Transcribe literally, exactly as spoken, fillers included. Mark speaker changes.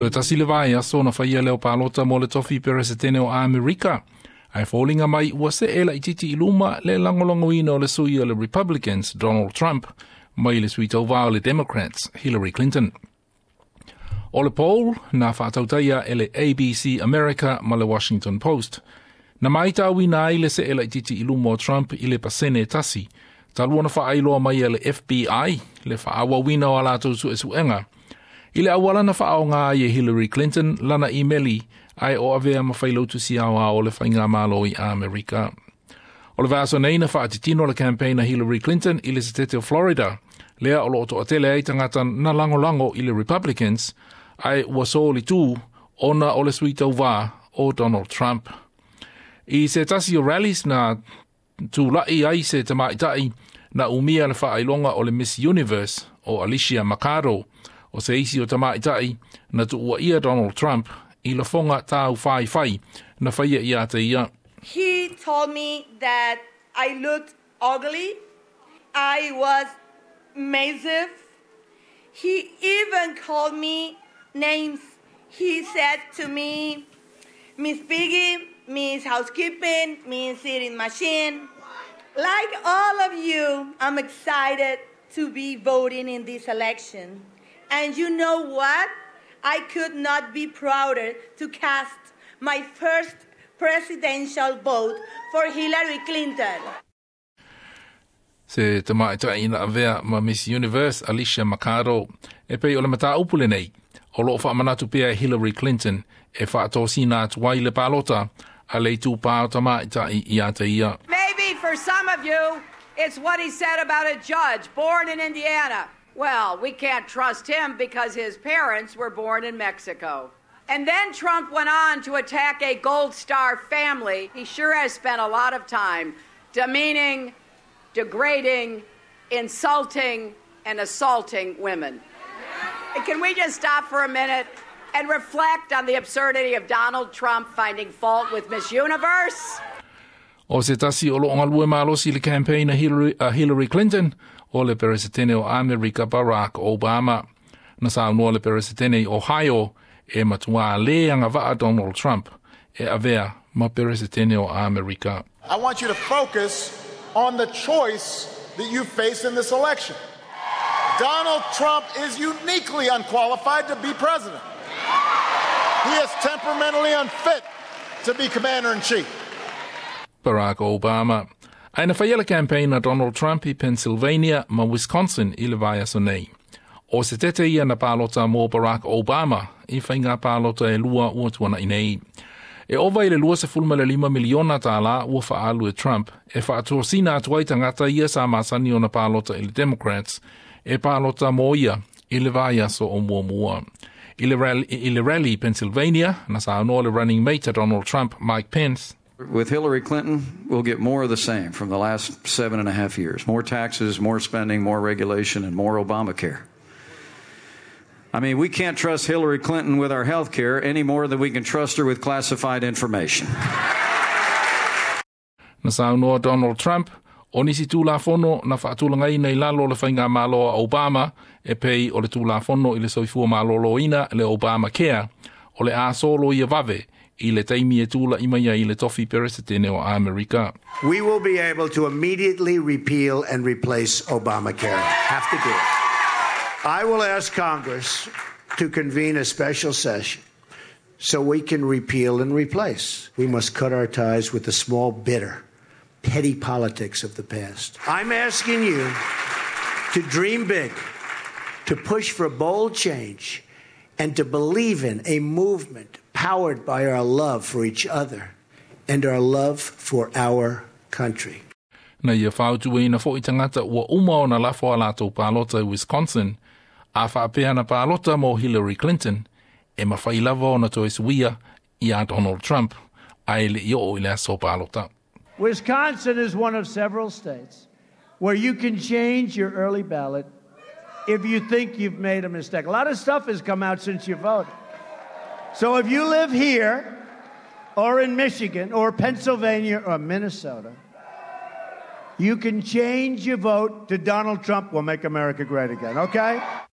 Speaker 1: Tasi le vai aso na whaia leo pālota mo le tofi peresetene o Amerika. Ai fōlinga mai ua se ela ititi iluma le langolongo ina o le sui o le Republicans, Donald Trump, mai le sui tau vāo le Democrats, Hillary Clinton. O le poll, na whaatautaia e le A B C America ma le Washington Post. Na mai tau ina ai le se ela ititi iluma o Trump i le pasene tasi. Talua na whaailoa mai le F B I, le whaawa wina o alatou su e suenga. I le awala na whaao ngā i Hillary Clinton, lana e-maili ai o avea mawhailotu si awa o le whainga malo i Amerika. O le vaso nei na whaatitino le campaigna Hillary Clinton i le setete o Florida, lea o lo oto atele ai tangata na lango lango i le Republicans, ai waso li tū ona o le suita uwa o Donald Trump. I se tasi o rallies na tūlai ai se tamaitai na umia le whaailonga o le Miss Universe o Alicia Macaro, o se isi o tamaitai na tuua ia Donald Trump i la fonga tau whai whai na whaia ia te ia.
Speaker 2: He told me that I looked ugly, I was massive. He even called me names. He said to me, Miss Piggy, Miss Housekeeping, Miss Sitting Machine. Like all of you, I'm excited to be voting in this election. And you know what? I could not be prouder to cast my first presidential vote for Hillary Clinton.
Speaker 1: Se te maita ina avea ma Miss Universe Alicia Macaro e pei o le mata upule nei. O loo wha manatu pia Hillary Clinton e wha atosina atuai le palota a le tu pao ta maita i ia te ia.
Speaker 3: Maybe for some of you, it's what he said about a judge born in Indiana. Well, we can't trust him because his parents were born in Mexico. And then Trump went on to attack a Gold Star family. He sure has spent a lot of time demeaning, degrading, insulting, and assaulting women. Can we just stop for a minute and reflect on the absurdity of Donald Trump finding fault with Miss Universe?
Speaker 1: O se tasi o lo ngalue malosi le campaign a Hillary, a Hillary Clinton, o le peresetene o Amerika Barack Obama. Na sa unua le peresetene Ohio e matua leanga vaa Donald Trump e avea ma peresetene o Amerika.
Speaker 4: I want you to focus on the choice that you face in this election. Donald Trump is uniquely unqualified to be president. He is temperamentally unfit to be commander-in-chief.
Speaker 1: Barack Obama. Aina whaiala campaign na Donald Trump i Pennsylvania ma Wisconsin i le vai aso nei. O se tete ia na pālota mō Barack Obama i whainga pālota e lua ua tuana i nei. E ova i le lua se fulma le lima miliona tāla ua whaalu e Trump e whaatuasina atuai tangata ia sa masani o na pālota i le Democrats e pālota mō ia i le vai aso o mua mua. I le rally, i le rally Pennsylvania na sa anō le running mate Donald Trump, Mike Pence.
Speaker 5: With Hillary Clinton, we'll get more of the same from the last seven and a half years. More taxes, more spending, more regulation, and more Obamacare. I mean, we can't trust Hillary Clinton with our health care any more than we can trust her with classified information.
Speaker 1: Na saunoa Donald Trump, o nisi tūlafono na whaatūlangai nei lalo le whainga māloa Obama e pei o le tūlafono i le soifua māloloina le Obamacare o le āsolo i a vave. I le taimi e tūla imaia i le tofi peresetene o Amerika.
Speaker 6: We will be able to immediately repeal and replace Obamacare. Have to do it. I will ask Congress to convene a special session so we can repeal and replace. We must cut our ties with the small, bitter, petty politics of the past. I'm asking you to dream big, to push for bold change, and to believe in a movement powered by our love for each other and our love for our country.
Speaker 1: Na ia whautu e na fo i tangata ua uma o na lafo a lato pālota i Wisconsin, a whaapea na pālota mo Hillary Clinton, e mawhai lava o na toi suia i a Donald Trump, a ele i o i le aso pālota.
Speaker 7: Wisconsin is one of several states where you can change your early ballot if you think you've made a mistake. A lot of stuff has come out since you voted. So if you live here, or in Michigan, or Pennsylvania, or Minnesota, you can change your vote to Donald Trump will make America great again, okay?